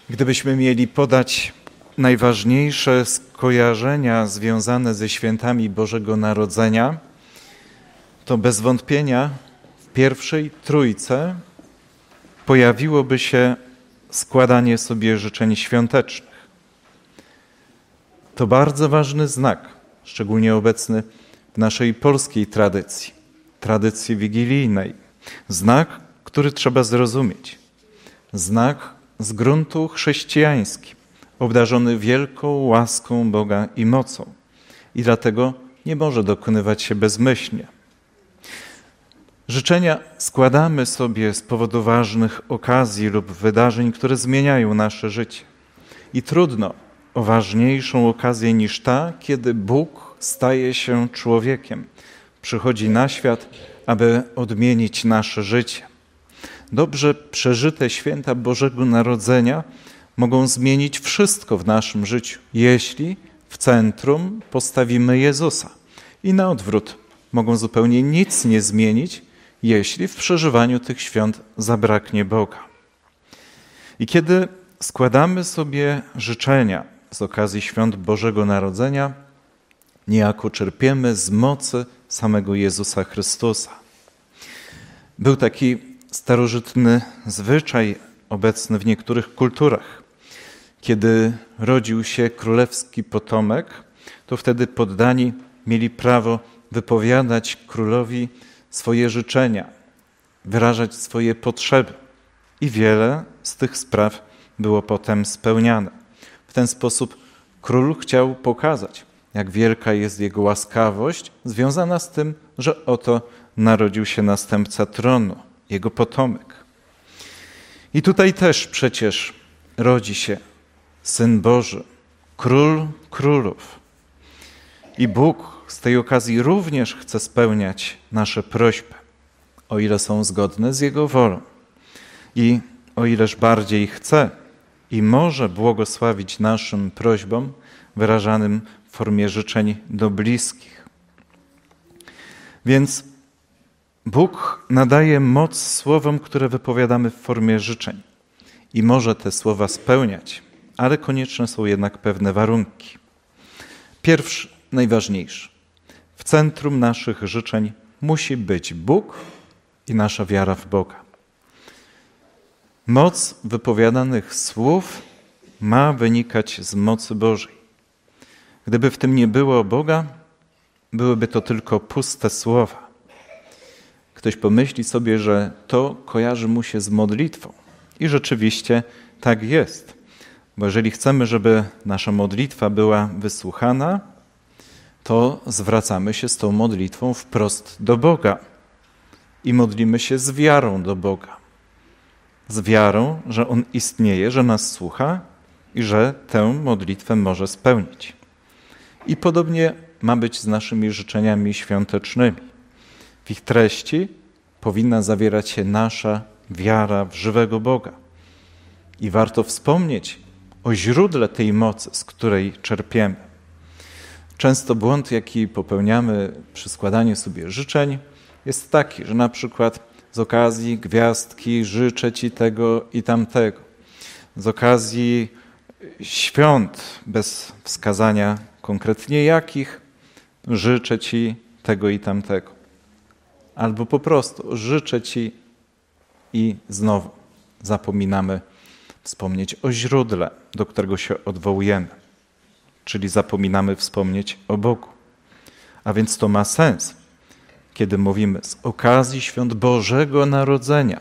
Gdybyśmy mieli podać najważniejsze skojarzenia związane ze świętami Bożego Narodzenia, to bez wątpienia w pierwszej trójce pojawiłoby się składanie sobie życzeń świątecznych. To bardzo ważny znak, szczególnie obecny w naszej polskiej tradycji wigilijnej. Znak, który trzeba zrozumieć. Znak z gruntu chrześcijański, obdarzony wielką łaską Boga i mocą. I dlatego nie może dokonywać się bezmyślnie. Życzenia składamy sobie z powodu ważnych okazji lub wydarzeń, które zmieniają nasze życie. I trudno o ważniejszą okazję niż ta, kiedy Bóg staje się człowiekiem, przychodzi na świat, aby odmienić nasze życie. Dobrze przeżyte święta Bożego Narodzenia mogą zmienić wszystko w naszym życiu, jeśli w centrum postawimy Jezusa. I na odwrót, mogą zupełnie nic nie zmienić, jeśli w przeżywaniu tych świąt zabraknie Boga. I kiedy składamy sobie życzenia z okazji świąt Bożego Narodzenia, niejako czerpiemy z mocy samego Jezusa Chrystusa. Był taki starożytny zwyczaj obecny w niektórych kulturach. Kiedy rodził się królewski potomek, to wtedy poddani mieli prawo wypowiadać królowi swoje życzenia, wyrażać swoje potrzeby. I wiele z tych spraw było potem spełniane. W ten sposób król chciał pokazać, jak wielka jest jego łaskawość związana z tym, że oto narodził się następca tronu, jego potomek. I tutaj też przecież rodzi się Syn Boży, Król Królów. I Bóg z tej okazji również chce spełniać nasze prośby, o ile są zgodne z Jego wolą. I o ileż bardziej chce i może błogosławić naszym prośbom wyrażanym w formie życzeń do bliskich. Więc Bóg nadaje moc słowom, które wypowiadamy w formie życzeń. I może te słowa spełniać, ale konieczne są jednak pewne warunki. Pierwszy, najważniejszy. W centrum naszych życzeń musi być Bóg i nasza wiara w Boga. Moc wypowiadanych słów ma wynikać z mocy Bożej. Gdyby w tym nie było Boga, byłyby to tylko puste słowa. Ktoś pomyśli sobie, że to kojarzy mu się z modlitwą. I rzeczywiście tak jest. Bo jeżeli chcemy, żeby nasza modlitwa była wysłuchana, to zwracamy się z tą modlitwą wprost do Boga. I modlimy się z wiarą do Boga. Z wiarą, że On istnieje, że nas słucha i że tę modlitwę może spełnić. I podobnie ma być z naszymi życzeniami świątecznymi. W ich treści powinna zawierać się nasza wiara w żywego Boga. I warto wspomnieć o źródle tej mocy, z której czerpiemy. Często błąd, jaki popełniamy przy składaniu sobie życzeń, jest taki, że na przykład z okazji gwiazdki życzę Ci tego i tamtego. Z okazji świąt, bez wskazania konkretnie jakich, życzę Ci tego i tamtego. Albo po prostu życzę Ci i znowu zapominamy wspomnieć o źródle, do którego się odwołujemy. Czyli zapominamy wspomnieć o Bogu. A więc to ma sens, kiedy mówimy z okazji świąt Bożego Narodzenia.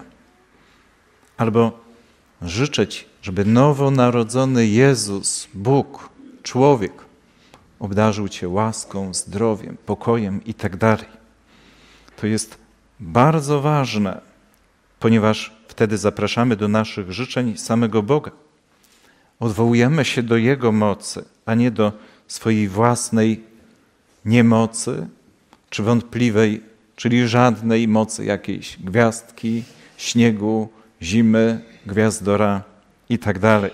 Albo życzę Ci, żeby nowonarodzony Jezus, Bóg, człowiek, obdarzył Cię łaską, zdrowiem, pokojem itd. To jest bardzo ważne, ponieważ wtedy zapraszamy do naszych życzeń samego Boga. Odwołujemy się do Jego mocy, a nie do swojej własnej niemocy, czy wątpliwej, czyli żadnej mocy jakiejś gwiazdki, śniegu, zimy, gwiazdora itd.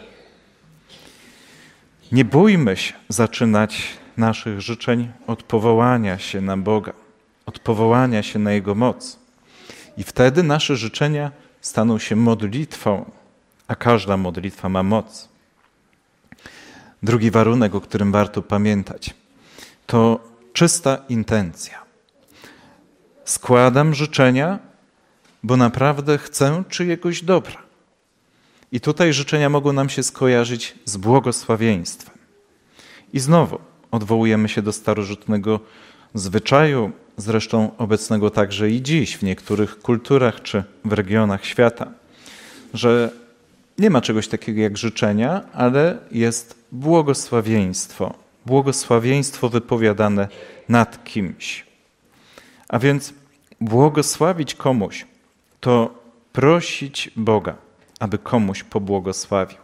Nie bójmy się zaczynać naszych życzeń od powołania się na Boga, od powołania się na Jego moc. I wtedy nasze życzenia staną się modlitwą, a każda modlitwa ma moc. Drugi warunek, o którym warto pamiętać, to czysta intencja. Składam życzenia, bo naprawdę chcę czyjegoś dobra. I tutaj życzenia mogą nam się skojarzyć z błogosławieństwem. I znowu odwołujemy się do starożytnego zwyczaju, zresztą obecnego także i dziś w niektórych kulturach czy w regionach świata, że nie ma czegoś takiego jak życzenia, ale jest błogosławieństwo. Błogosławieństwo wypowiadane nad kimś. A więc błogosławić komuś to prosić Boga, aby komuś pobłogosławił.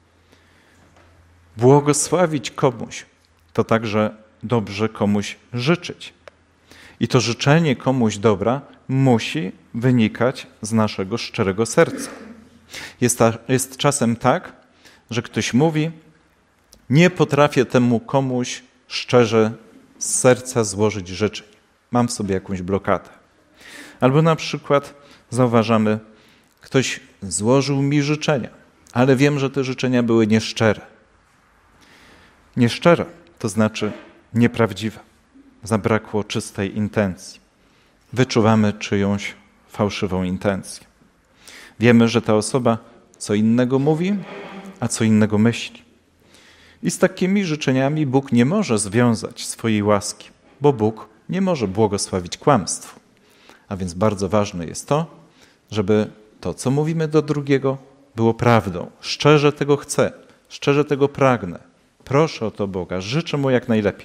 Błogosławić komuś to także dobrze komuś życzyć. I to życzenie komuś dobra musi wynikać z naszego szczerego serca. Jest czasem tak, że ktoś mówi: nie potrafię temu komuś szczerze z serca złożyć życzeń. Mam w sobie jakąś blokadę. Albo na przykład zauważamy, ktoś złożył mi życzenia, ale wiem, że te życzenia były nieszczere. Nieszczere to znaczy nieprawdziwe. Zabrakło czystej intencji. Wyczuwamy czyjąś fałszywą intencję. Wiemy, że ta osoba co innego mówi, a co innego myśli. I z takimi życzeniami Bóg nie może związać swojej łaski, bo Bóg nie może błogosławić kłamstwu. A więc bardzo ważne jest to, żeby to, co mówimy do drugiego, było prawdą. Szczerze tego chcę, szczerze tego pragnę. Proszę o to Boga, życzę Mu jak najlepiej.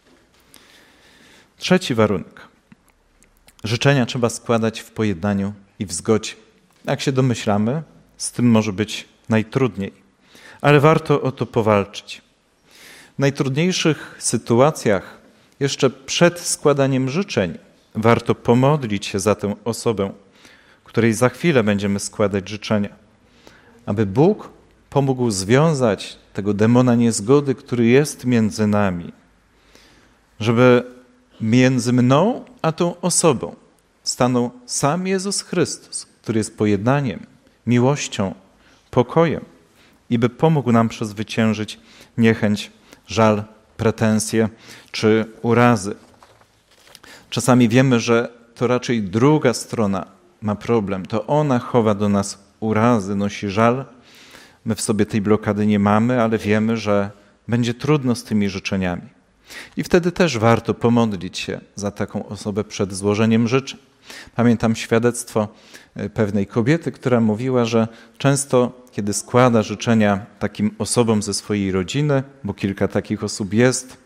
Trzeci warunek. Życzenia trzeba składać w pojednaniu i w zgodzie. Jak się domyślamy, z tym może być najtrudniej, ale warto o to powalczyć. W najtrudniejszych sytuacjach, jeszcze przed składaniem życzeń, warto pomodlić się za tę osobę, której za chwilę będziemy składać życzenia, aby Bóg pomógł związać tego demona niezgody, który jest między nami, żeby między mną a tą osobą stanął sam Jezus Chrystus, który jest pojednaniem, miłością, pokojem i by pomógł nam przezwyciężyć niechęć, żal, pretensje czy urazy. Czasami wiemy, że to raczej druga strona ma problem. To ona chowa do nas urazy, nosi żal. My w sobie tej blokady nie mamy, ale wiemy, że będzie trudno z tymi życzeniami. I wtedy też warto pomodlić się za taką osobę przed złożeniem życzeń. Pamiętam świadectwo pewnej kobiety, która mówiła, że często, kiedy składa życzenia takim osobom ze swojej rodziny, bo kilka takich osób jest,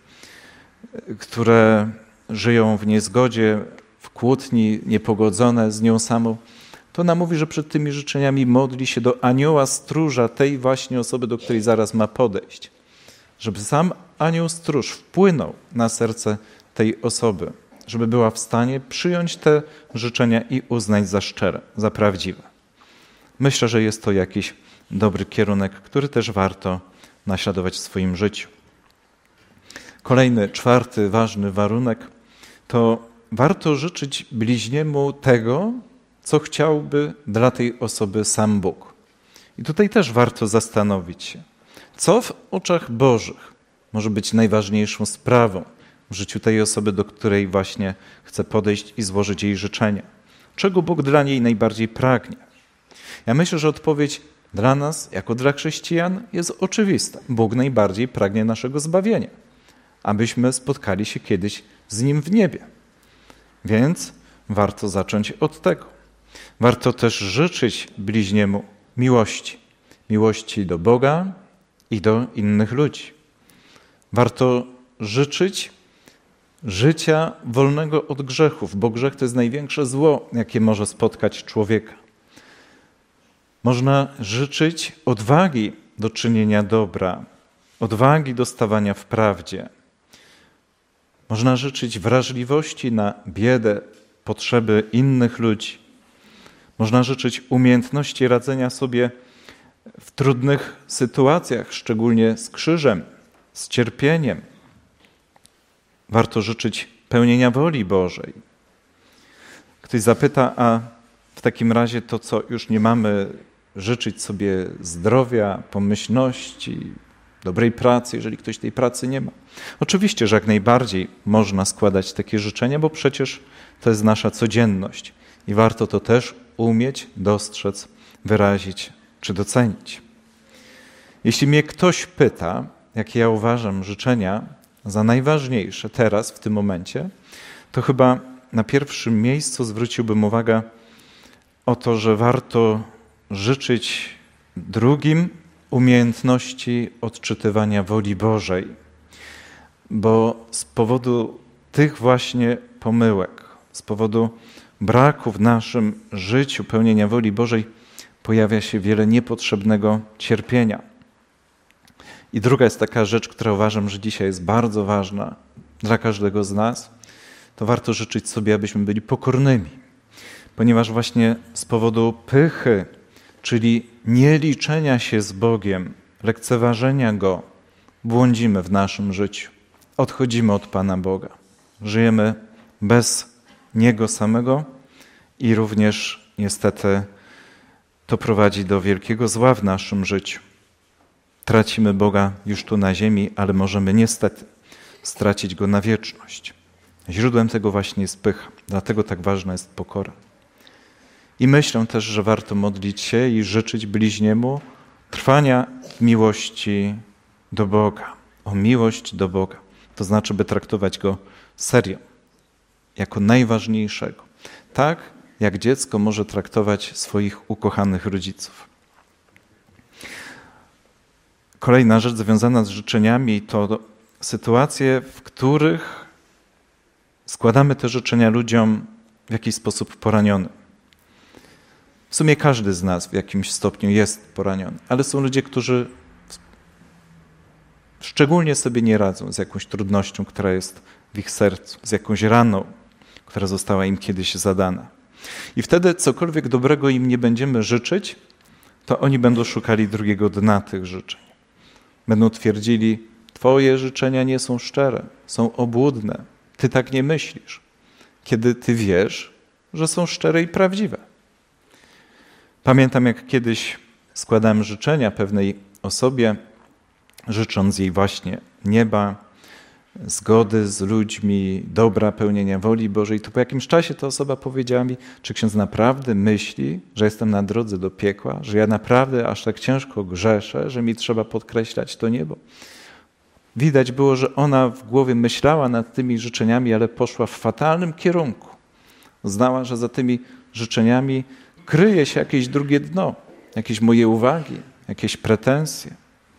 które żyją w niezgodzie, w kłótni, niepogodzone z nią samą, to ona mówi, że przed tymi życzeniami modli się do anioła stróża tej właśnie osoby, do której zaraz ma podejść. Żeby sam anioł stróż wpłynął na serce tej osoby, żeby była w stanie przyjąć te życzenia i uznać za szczere, za prawdziwe. Myślę, że jest to jakiś dobry kierunek, który też warto naśladować w swoim życiu. Kolejny, czwarty ważny warunek to warto życzyć bliźniemu tego, co chciałby dla tej osoby sam Bóg. I tutaj też warto zastanowić się, co w oczach Bożych może być najważniejszą sprawą w życiu tej osoby, do której właśnie chce podejść i złożyć jej życzenia. Czego Bóg dla niej najbardziej pragnie? Ja myślę, że odpowiedź dla nas, jako dla chrześcijan, jest oczywista. Bóg najbardziej pragnie naszego zbawienia, abyśmy spotkali się kiedyś z Nim w niebie. Więc warto zacząć od tego. Warto też życzyć bliźniemu miłości. Miłości do Boga i do innych ludzi. Warto życzyć życia wolnego od grzechów, bo grzech to jest największe zło, jakie może spotkać człowieka. Można życzyć odwagi do czynienia dobra, odwagi do stawania w prawdzie. Można życzyć wrażliwości na biedę, potrzeby innych ludzi. Można życzyć umiejętności radzenia sobie w trudnych sytuacjach, szczególnie z krzyżem, z cierpieniem. Warto życzyć pełnienia woli Bożej. Ktoś zapyta, a w takim razie to co, już nie mamy życzyć sobie zdrowia, pomyślności, dobrej pracy, jeżeli ktoś tej pracy nie ma. Oczywiście, że jak najbardziej można składać takie życzenia, bo przecież to jest nasza codzienność i warto to też umieć, dostrzec, wyrazić czy docenić. Jeśli mnie ktoś pyta, jakie ja uważam życzenia za najważniejsze teraz, w tym momencie, to chyba na pierwszym miejscu zwróciłbym uwagę o to, że warto życzyć drugim umiejętności odczytywania woli Bożej, bo z powodu tych właśnie pomyłek, z powodu braku w naszym życiu pełnienia woli Bożej pojawia się wiele niepotrzebnego cierpienia. I druga jest taka rzecz, która uważam, że dzisiaj jest bardzo ważna dla każdego z nas, to warto życzyć sobie, abyśmy byli pokornymi, ponieważ właśnie z powodu pychy, czyli nieliczenia się z Bogiem, lekceważenia Go, błądzimy w naszym życiu. Odchodzimy od Pana Boga. Żyjemy bez Niego samego i również niestety to prowadzi do wielkiego zła w naszym życiu. Tracimy Boga już tu na ziemi, ale możemy niestety stracić Go na wieczność. Źródłem tego właśnie jest pycha, dlatego tak ważna jest pokora. I myślę też, że warto modlić się i życzyć bliźniemu trwania w miłości do Boga, o miłość do Boga. To znaczy, by traktować Go serio, jako najważniejszego. Tak, jak dziecko może traktować swoich ukochanych rodziców. Kolejna rzecz związana z życzeniami to sytuacje, w których składamy te życzenia ludziom w jakiś sposób poraniony. W sumie każdy z nas w jakimś stopniu jest poraniony, ale są ludzie, którzy szczególnie sobie nie radzą z jakąś trudnością, która jest w ich sercu, z jakąś raną, która została im kiedyś zadana. I wtedy cokolwiek dobrego im nie będziemy życzyć, to oni będą szukali drugiego dna tych życzeń. Będą twierdzili, Twoje życzenia nie są szczere, są obłudne, Ty tak nie myślisz, kiedy Ty wiesz, że są szczere i prawdziwe. Pamiętam, jak kiedyś składałem życzenia pewnej osobie, życząc jej właśnie nieba, zgody z ludźmi, dobra, pełnienia woli Bożej, to po jakimś czasie ta osoba powiedziała mi, czy ksiądz naprawdę myśli, że jestem na drodze do piekła, że ja naprawdę aż tak ciężko grzeszę, że mi trzeba podkreślać to niebo. Widać było, że ona w głowie myślała nad tymi życzeniami, ale poszła w fatalnym kierunku. Znała, że za tymi życzeniami kryje się jakieś drugie dno, jakieś moje uwagi, jakieś pretensje.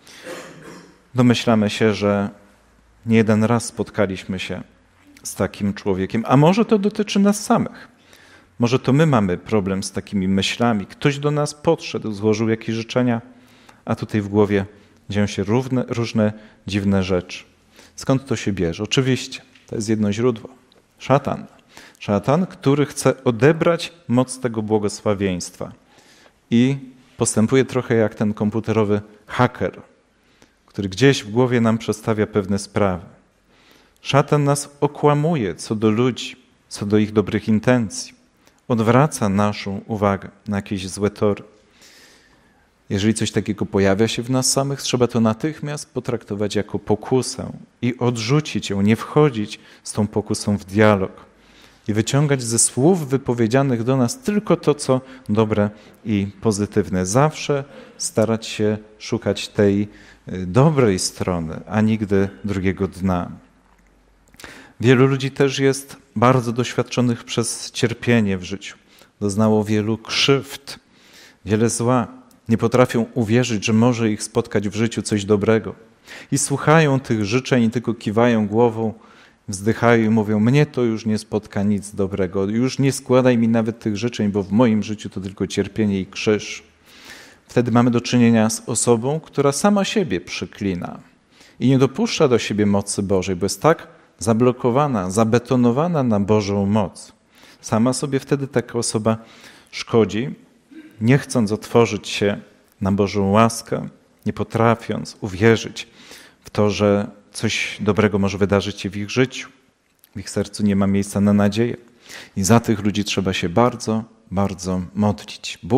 Domyślamy się, że nie jeden raz spotkaliśmy się z takim człowiekiem, a może to dotyczy nas samych. Może to my mamy problem z takimi myślami. Ktoś do nas podszedł, złożył jakieś życzenia, a tutaj w głowie dzieją się różne dziwne rzeczy. Skąd to się bierze? Oczywiście, to jest jedno źródło. Szatan. Szatan, który chce odebrać moc tego błogosławieństwa i postępuje trochę jak ten komputerowy haker, który gdzieś w głowie nam przedstawia pewne sprawy. Szatan nas okłamuje co do ludzi, co do ich dobrych intencji. Odwraca naszą uwagę na jakieś złe tory. Jeżeli coś takiego pojawia się w nas samych, trzeba to natychmiast potraktować jako pokusę i odrzucić ją, nie wchodzić z tą pokusą w dialog i wyciągać ze słów wypowiedzianych do nas tylko to, co dobre i pozytywne. Zawsze starać się szukać tej dobrej strony, a nigdy drugiego dna. Wielu ludzi też jest bardzo doświadczonych przez cierpienie w życiu. Doznało wielu krzywd, wiele zła. Nie potrafią uwierzyć, że może ich spotkać w życiu coś dobrego. I słuchają tych życzeń i tylko kiwają głową, wzdychają i mówią, mnie to już nie spotka nic dobrego. Już nie składaj mi nawet tych życzeń, bo w moim życiu to tylko cierpienie i krzyż. Wtedy mamy do czynienia z osobą, która sama siebie przyklina i nie dopuszcza do siebie mocy Bożej, bo jest tak zablokowana, zabetonowana na Bożą moc. Sama sobie wtedy taka osoba szkodzi, nie chcąc otworzyć się na Bożą łaskę, nie potrafiąc uwierzyć w to, że coś dobrego może wydarzyć się w ich życiu. W ich sercu nie ma miejsca na nadzieję. I za tych ludzi trzeba się bardzo, bardzo modlić. Bóg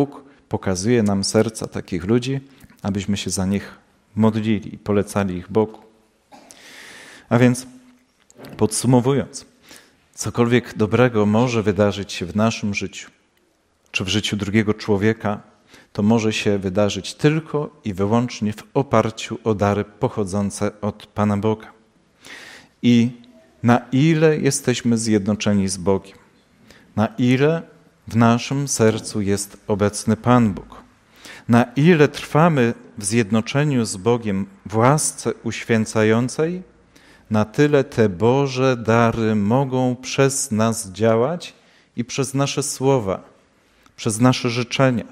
pokazuje nam serca takich ludzi, abyśmy się za nich modlili i polecali ich Bogu. A więc podsumowując, cokolwiek dobrego może wydarzyć się w naszym życiu, czy w życiu drugiego człowieka, to może się wydarzyć tylko i wyłącznie w oparciu o dary pochodzące od Pana Boga. I na ile jesteśmy zjednoczeni z Bogiem, na ile w naszym sercu jest obecny Pan Bóg, na ile trwamy w zjednoczeniu z Bogiem w łasce uświęcającej, na tyle te Boże dary mogą przez nas działać i przez nasze słowa, przez nasze życzenia.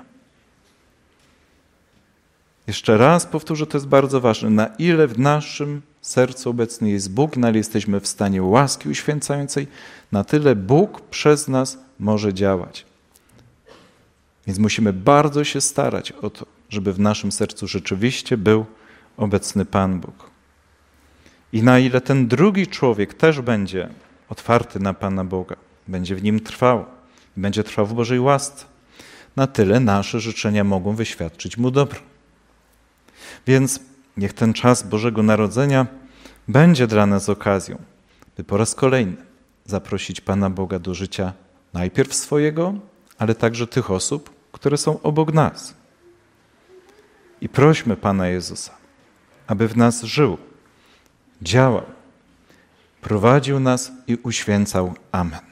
Jeszcze raz powtórzę, to jest bardzo ważne. Na ile w naszym sercu obecny jest Bóg, na ile jesteśmy w stanie łaski uświęcającej, na tyle Bóg przez nas może działać. Więc musimy bardzo się starać o to, żeby w naszym sercu rzeczywiście był obecny Pan Bóg. I na ile ten drugi człowiek też będzie otwarty na Pana Boga, będzie w nim trwał, będzie trwał w Bożej łasce, na tyle nasze życzenia mogą wyświadczyć mu dobro. Więc niech ten czas Bożego Narodzenia będzie dla nas okazją, by po raz kolejny zaprosić Pana Boga do życia najpierw swojego, ale także tych osób, które są obok nas. I prośmy Pana Jezusa, aby w nas żył, działał, prowadził nas i uświęcał. Amen.